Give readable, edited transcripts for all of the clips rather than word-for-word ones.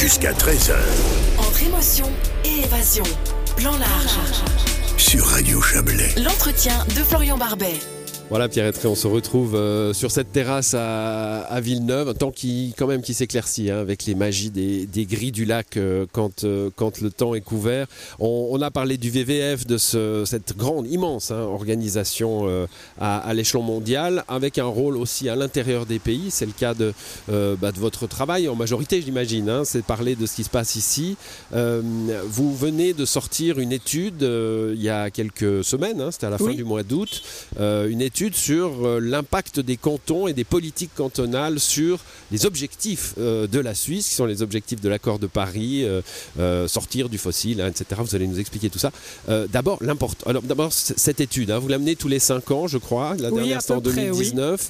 Jusqu'à 13h. Entre émotion et évasion. Plan large. Sur Radio Chablais. L'entretien de Florian Barbet. Voilà Pierre Hétré, on se retrouve sur cette terrasse à Villeneuve, un temps qui s'éclaircit avec les magies des grilles du lac quand le temps est couvert. On a parlé du VVF, de cette grande, immense organisation à l'échelon mondial, avec un rôle aussi à l'intérieur des pays. C'est le cas de votre travail en majorité, j'imagine, c'est de parler de ce qui se passe ici. Vous venez de sortir une étude il y a quelques semaines, c'était à la fin du mois d'août, une étude sur l'impact des cantons et des politiques cantonales sur les objectifs de la Suisse, qui sont les objectifs de l'accord de Paris, sortir du fossile, etc. Vous allez nous expliquer tout ça. D'abord, cette étude, vous l'amenez tous les 5 ans, je crois. La dernière, c'était en 2019.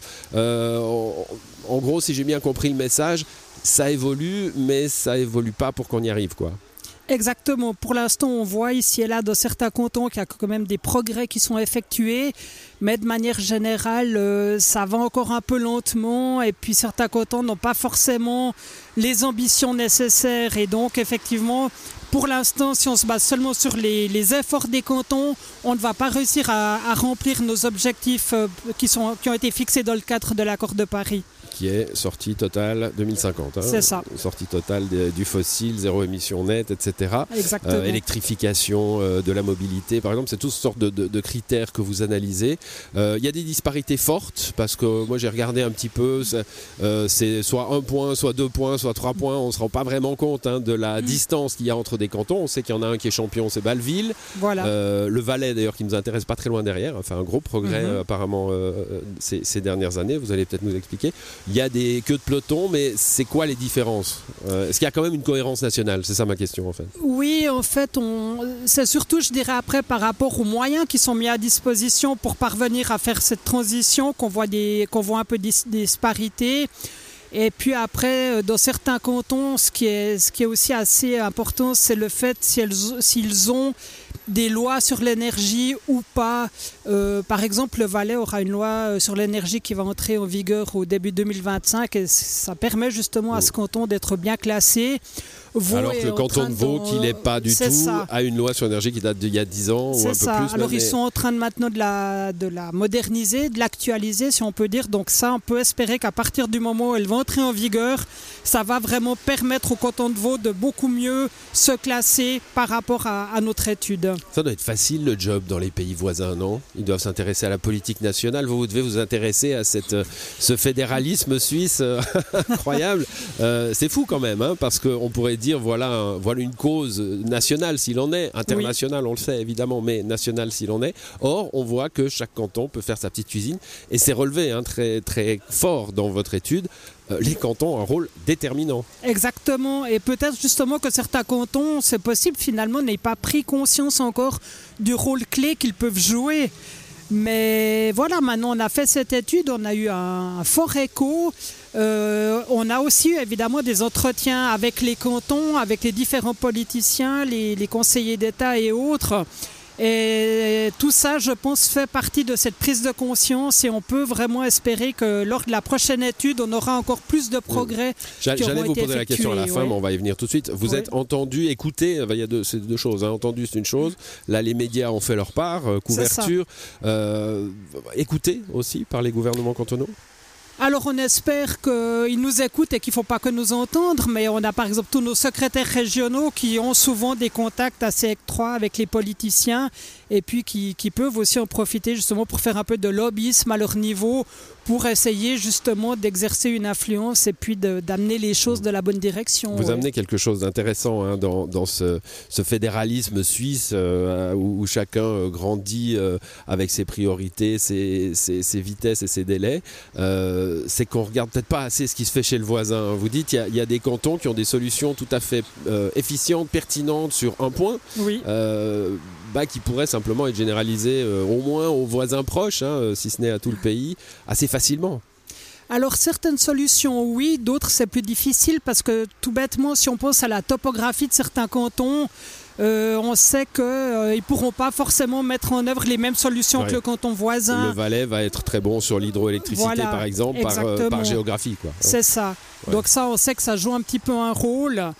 En gros, si j'ai bien compris le message, ça évolue, mais ça évolue pas pour qu'on y arrive, quoi. Exactement. Pour l'instant, on voit ici et là dans certains cantons qu'il y a quand même des progrès qui sont effectués, mais de manière générale, ça va encore un peu lentement et puis certains cantons n'ont pas forcément les ambitions nécessaires et donc effectivement, pour l'instant, si on se base seulement sur les efforts des cantons, on ne va pas réussir à remplir nos objectifs qui ont été fixés dans le cadre de l'accord de Paris. Qui est sortie totale 2050. C'est ça. Sortie totale du fossile, zéro émission nette, etc. Exactement. Électrification de la mobilité, par exemple, c'est toutes sortes de critères que vous analysez. Il y a des disparités fortes, parce que moi j'ai regardé un petit peu, c'est soit 1 point, soit 2 points, soit 3 points, on ne se rend pas vraiment compte de la distance qu'il y a entre des cantons. On sait qu'il y en a un qui est champion, c'est Bâle-Ville. Voilà. Le Valais d'ailleurs, qui nous intéresse pas très loin derrière, fait un gros progrès apparemment ces dernières années, vous allez peut-être nous expliquer. Il y a des queues de peloton, mais c'est quoi les différences ? Est-ce qu'il y a quand même une cohérence nationale ? C'est ça ma question en fait. Oui, en fait, c'est surtout, je dirais, après par rapport aux moyens qui sont mis à disposition pour parvenir à faire cette transition, qu'on voit un peu des disparités. Et puis après, dans certains cantons, ce qui est aussi assez important, c'est le fait s'ils ont des lois sur l'énergie ou pas. Par exemple, le Valais aura une loi sur l'énergie qui va entrer en vigueur au début 2025 et ça permet justement à ce canton d'être bien classé. Alors que le canton de Vaud, qui n'est pas du tout, a une loi sur l'énergie qui date d'il y a 10 ans ou un peu plus. Alors ils sont en train maintenant de la moderniser, de l'actualiser si on peut dire. Donc ça, on peut espérer qu'à partir du moment où elle va entrer en vigueur, ça va vraiment permettre au canton de Vaud de beaucoup mieux se classer par rapport à notre étude. Ça doit être facile le job dans les pays voisins, non ? Ils doivent s'intéresser à la politique nationale. Vous devez vous intéresser à ce fédéralisme suisse incroyable. C'est fou quand même, parce qu'on pourrait dire voilà une cause nationale s'il en est, internationale on le sait évidemment, mais nationale s'il en est. Or, on voit que chaque canton peut faire sa petite cuisine et c'est relevé très, très fort dans votre étude. Les cantons ont un rôle déterminant. Exactement, et peut-être justement que certains cantons, c'est possible finalement, n'aient pas pris conscience encore du rôle clé qu'ils peuvent jouer. Mais voilà, maintenant on a fait cette étude, on a eu un fort écho. On a aussi eu évidemment des entretiens avec les cantons, avec les différents politiciens, les conseillers d'État et autres. Et tout ça, je pense, fait partie de cette prise de conscience et on peut vraiment espérer que lors de la prochaine étude, on aura encore plus de progrès. J'allais vous poser la question à la fin, mais on va y venir tout de suite. Vous êtes entendu, écouté, il y a deux choses. Entendu, c'est une chose. Là, les médias ont fait leur part, couverture. Écouté aussi par les gouvernements cantonaux ? Alors on espère qu'ils nous écoutent et qu'il ne faut pas que nous entendre, mais on a par exemple tous nos secrétaires régionaux qui ont souvent des contacts assez étroits avec les politiciens et puis qui peuvent aussi en profiter justement pour faire un peu de lobbyisme à leur niveau pour essayer justement d'exercer une influence et puis d'amener les choses de la bonne direction. Vous amenez quelque chose d'intéressant dans ce fédéralisme suisse où chacun grandit avec ses priorités, ses vitesses et ses délais. C'est qu'on ne regarde peut-être pas assez ce qui se fait chez le voisin. Vous dites qu'il y a des cantons qui ont des solutions tout à fait efficientes, pertinentes sur un point. Oui. Qui pourrait simplement être généralisé au moins aux voisins proches, si ce n'est à tout le pays, assez facilement. Alors certaines solutions oui, d'autres c'est plus difficile parce que tout bêtement si on pense à la topographie de certains cantons, on sait qu'ils ne pourront pas forcément mettre en œuvre les mêmes solutions que le canton voisin. Le Valais va être très bon sur l'hydroélectricité par exemple, par géographie. C'est ça. Ouais. Donc ça on sait que ça joue un petit peu un rôle.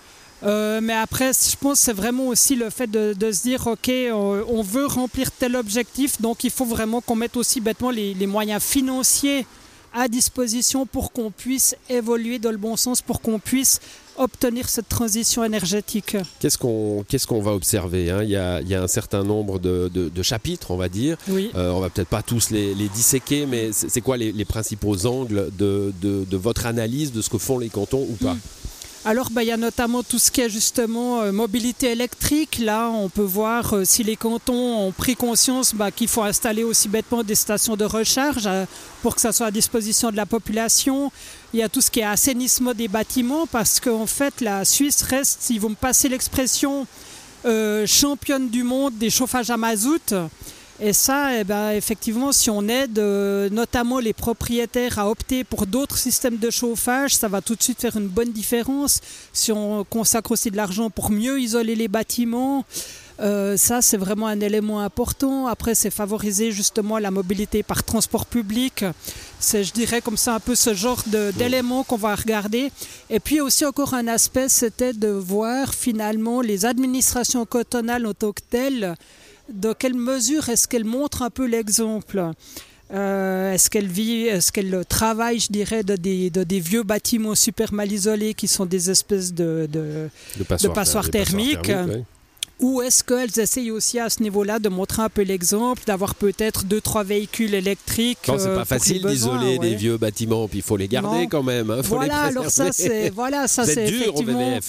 Mais après, je pense que c'est vraiment aussi le fait de se dire, ok, on veut remplir tel objectif, donc il faut vraiment qu'on mette aussi bêtement les moyens financiers à disposition pour qu'on puisse évoluer dans le bon sens, pour qu'on puisse obtenir cette transition énergétique. Qu'est-ce qu'on va observer, hein? Il y a un certain nombre de chapitres, on va dire. Oui. On va peut-être pas tous les disséquer, mais c'est quoi les principaux angles de votre analyse de ce que font les cantons ou pas? Alors, il y a notamment tout ce qui est justement mobilité électrique. Là, on peut voir si les cantons ont pris conscience qu'il faut installer aussi bêtement des stations de recharge pour que ça soit à disposition de la population. Il y a tout ce qui est assainissement des bâtiments parce qu'en fait, la Suisse reste, si vous me passez l'expression, championne du monde des chauffages à mazout. Et ça, effectivement, si on aide notamment les propriétaires à opter pour d'autres systèmes de chauffage, ça va tout de suite faire une bonne différence. Si on consacre aussi de l'argent pour mieux isoler les bâtiments, ça c'est vraiment un élément important. Après, c'est favoriser justement la mobilité par transport public. C'est, je dirais, comme ça un peu ce genre d'éléments qu'on va regarder. Et puis aussi encore un aspect, c'était de voir finalement les administrations cantonales en tant que telles. Dans quelle mesure est-ce qu'elle montre un peu l'exemple? Est-ce qu'elle travaille, je dirais, de des vieux bâtiments super mal isolés qui sont des espèces de passoires thermiques, oui. Ou est-ce qu'elles essayent aussi à ce niveau-là de montrer un peu l'exemple, d'avoir peut-être 2-3 véhicules électriques? Non, c'est pas facile d'isoler des vieux bâtiments, puis il faut les garder quand même. Hein, faut les préserver. Alors ça c'est c'est dur au VVF.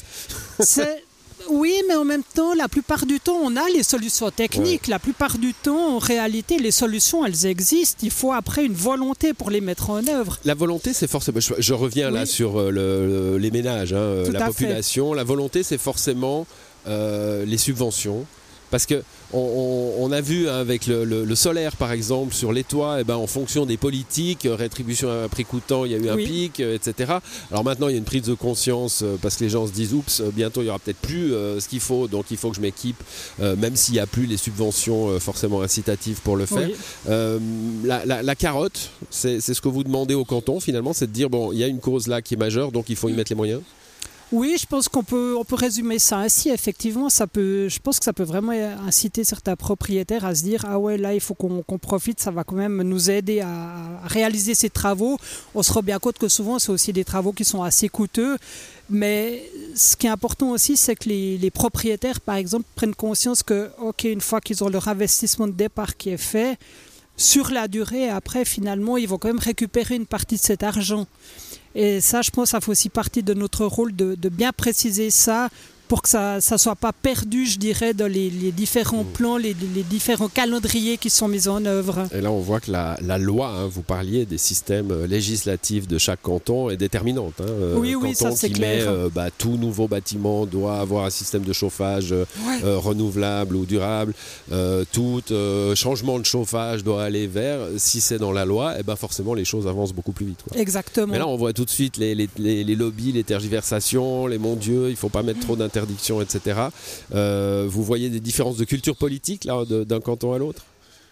Oui, mais en même temps, la plupart du temps, on a les solutions techniques. Ouais. La plupart du temps, en réalité, les solutions, elles existent. Il faut après une volonté pour les mettre en œuvre. La volonté, c'est forcément... Je reviens là sur les ménages, la population. La volonté, c'est forcément les subventions. Parce qu'on a vu avec le solaire, par exemple, sur les toits, en fonction des politiques, rétribution à prix coûtant, il y a eu un pic, etc. Alors maintenant, il y a une prise de conscience parce que les gens se disent « Oups, bientôt, il n'y aura peut-être plus ce qu'il faut, donc il faut que je m'équipe, même s'il n'y a plus les subventions forcément incitatives pour le faire. Oui. La carotte, c'est ce que vous demandez au canton, finalement, c'est de dire « Bon, il y a une cause là qui est majeure, donc il faut y mettre les moyens ». Oui, je pense qu'on peut résumer ça ainsi. Effectivement, je pense que ça peut vraiment inciter certains propriétaires à se dire « Ah ouais, là, il faut qu'on profite, ça va quand même nous aider à réaliser ces travaux. » On se rend bien compte que souvent, c'est aussi des travaux qui sont assez coûteux. Mais ce qui est important aussi, c'est que les propriétaires, par exemple, prennent conscience que, OK, une fois qu'ils ont leur investissement de départ qui est fait, sur la durée, après, finalement, ils vont quand même récupérer une partie de cet argent. Et ça, je pense, ça fait aussi partie de notre rôle de bien préciser ça pour que ça ne soit pas perdu, je dirais, dans les différents plans, les différents calendriers qui sont mis en œuvre. Et là, on voit que la loi, vous parliez des systèmes législatifs de chaque canton, est déterminante. Oui, ça c'est clair. Tout nouveau bâtiment doit avoir un système de chauffage renouvelable ou durable. Tout changement de chauffage doit aller vers, si c'est dans la loi, forcément les choses avancent beaucoup plus vite. Quoi. Exactement. Mais là, on voit tout de suite les lobbies, les tergiversations, les mon Dieu, il ne faut pas mettre trop d'interdiction, etc. Vous voyez des différences de culture politique là, d'un canton à l'autre?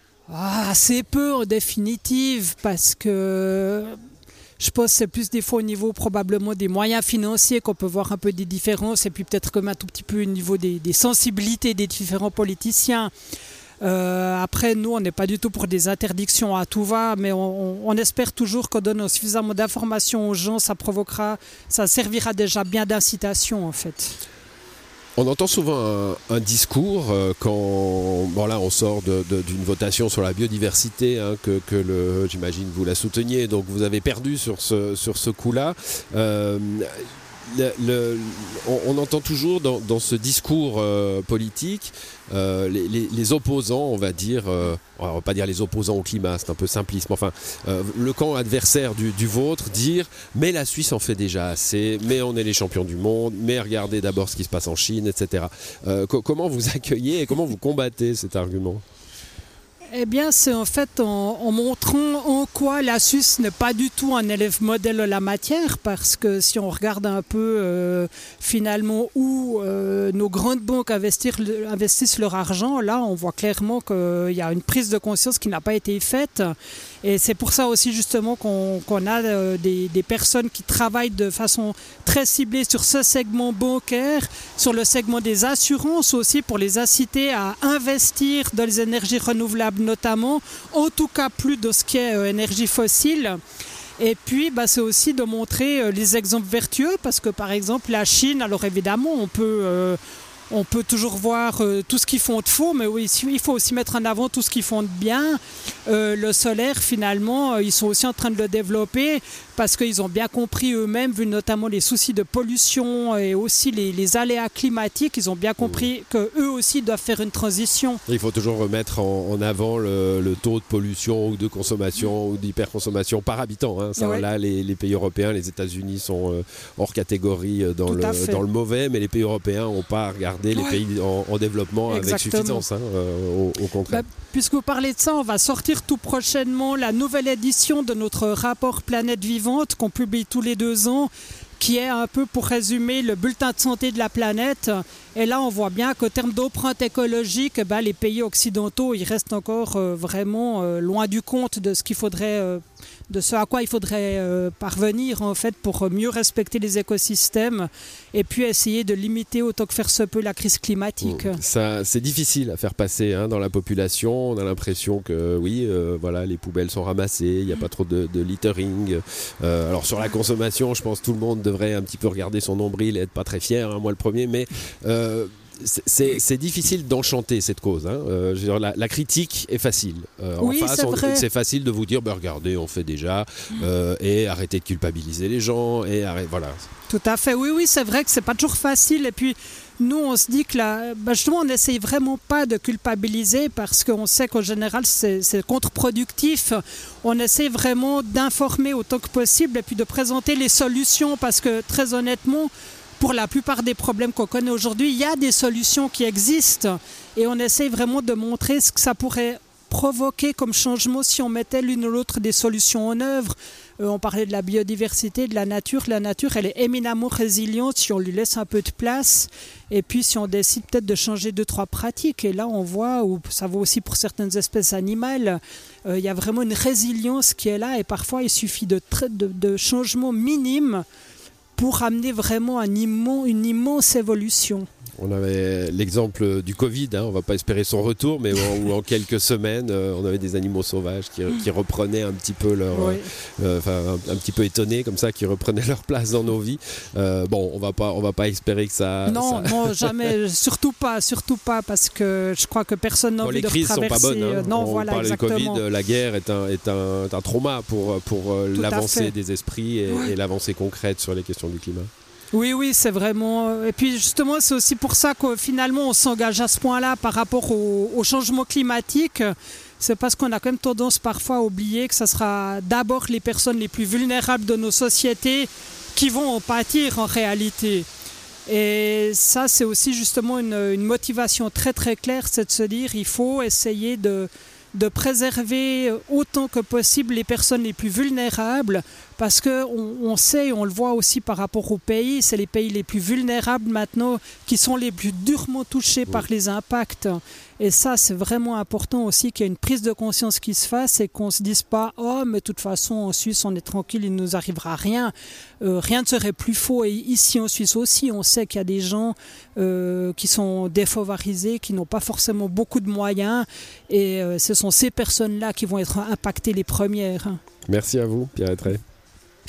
Assez peu en définitive, parce que je pense que c'est plus des fois au niveau probablement des moyens financiers qu'on peut voir un peu des différences, et puis peut-être comme un tout petit peu au niveau des sensibilités des différents politiciens. Après, nous, on n'est pas du tout pour des interdictions à tout va, mais on espère toujours qu'en donnant suffisamment d'informations aux gens, ça servira déjà bien d'incitation en fait. On entend souvent un discours quand là on sort d'une votation sur la biodiversité, j'imagine vous la souteniez, donc vous avez perdu sur ce coup-là. On entend toujours dans ce discours politique les opposants, on va dire, on va pas dire les opposants au climat, c'est un peu simpliste, mais enfin le camp adversaire du vôtre dire mais la Suisse en fait déjà assez, mais on est les champions du monde, mais regardez d'abord ce qui se passe en Chine, etc. Comment vous accueillez et comment vous combattez cet argument ? Eh bien, c'est en fait en montrant en quoi la Suisse n'est pas du tout un élève modèle de la matière, parce que si on regarde un peu finalement où nos grandes banques investissent leur argent, là on voit clairement qu'il y a une prise de conscience qui n'a pas été faite Et c'est pour ça aussi justement qu'on a des personnes qui travaillent de façon très ciblée sur ce segment bancaire, sur le segment des assurances aussi, pour les inciter à investir dans les énergies renouvelables notamment, en tout cas plus de ce qui est énergie fossile. Et puis, c'est aussi de montrer les exemples vertueux, parce que par exemple la Chine, alors évidemment on peut toujours voir tout ce qu'ils font de faux, mais oui, il faut aussi mettre en avant tout ce qu'ils font de bien. Le solaire, finalement, ils sont aussi en train de le développer parce qu'ils ont bien compris eux-mêmes, vu notamment les soucis de pollution et aussi les aléas climatiques, ils ont bien compris qu'eux aussi doivent faire une transition. Il faut toujours remettre en avant le taux de pollution ou de consommation ou d'hyperconsommation par habitant. Hein. Ça, là, les pays européens, les États-Unis sont hors catégorie dans le mauvais, mais les pays européens n'ont pas à regarder les pays en développement avec suffisance, au contraire. Puisque vous parlez de ça, on va sortir tout prochainement la nouvelle édition de notre rapport Planète Vivante qu'on publie tous les 2 ans, qui est un peu, pour résumer, le bulletin de santé de la planète. Et là, on voit bien qu'au terme d'empreinte écologique, les pays occidentaux, ils restent encore vraiment loin du compte de ce qu'il faudrait, de ce à quoi il faudrait parvenir en fait pour mieux respecter les écosystèmes et puis essayer de limiter autant que faire se peut la crise climatique. Ça, c'est difficile à faire passer dans la population. On a l'impression que les poubelles sont ramassées, il n'y a pas trop de littering. Alors sur la consommation, je pense que tout le monde devrait un petit peu regarder son nombril et être pas très fier, moi le premier, mais c'est difficile d'enchanter cette cause. Je veux dire, la critique est facile. Oui, en face, c'est facile de vous dire regardez, on fait déjà, et arrêtez de culpabiliser les gens. Voilà. Tout à fait, oui, c'est vrai que c'est pas toujours facile. Et puis, nous, on se dit que justement, on n'essaye vraiment pas de culpabiliser parce qu'on sait qu'en général, c'est contre-productif. On essaie vraiment d'informer autant que possible et puis de présenter les solutions parce que, très honnêtement, pour la plupart des problèmes qu'on connaît aujourd'hui, il y a des solutions qui existent et on essaie vraiment de montrer ce que ça pourrait provoquer comme changement si on mettait l'une ou l'autre des solutions en œuvre. On parlait de la biodiversité, de la nature. La nature, elle est éminemment résiliente si on lui laisse un peu de place et puis si on décide peut-être de changer 2-3 pratiques. Et là, on voit, ou ça vaut aussi pour certaines espèces animales, il y a vraiment une résilience qui est là et parfois il suffit de changements minimes pour amener vraiment une immense évolution. On avait l'exemple du Covid, on ne va pas espérer son retour, mais en quelques semaines, on avait des animaux sauvages qui reprenaient un petit peu un petit peu étonnés comme ça, qui reprenaient leur place dans nos vies. On va pas espérer que ça... Non, jamais, surtout pas, parce que je crois que personne n'a envie de retraverser. Les crises sont pas bonnes. On parle exactement. du Covid, la guerre est un trauma pour l'avancée des esprits et l'avancée concrète sur les questions du climat. Oui, c'est vraiment... Et puis justement, c'est aussi pour ça que finalement on s'engage à ce point-là par rapport au changement climatique. C'est parce qu'on a quand même tendance parfois à oublier que ce sera d'abord les personnes les plus vulnérables de nos sociétés qui vont en pâtir en réalité. Et ça, c'est aussi justement une motivation très très claire, c'est de se dire il faut essayer de préserver autant que possible les personnes les plus vulnérables parce qu'on sait, on le voit aussi par rapport aux pays, c'est les pays les plus vulnérables maintenant qui sont les plus durement touchés par les impacts. Et ça, c'est vraiment important aussi qu'il y ait une prise de conscience qui se fasse et qu'on ne se dise pas « Oh, mais de toute façon, en Suisse, on est tranquille, il ne nous arrivera rien. » Rien ne serait plus faux. Et ici, en Suisse aussi, on sait qu'il y a des gens qui sont défavorisés, qui n'ont pas forcément beaucoup de moyens. Et ce sont ces personnes-là qui vont être impactées les premières. Merci à vous, Pierre Hétret.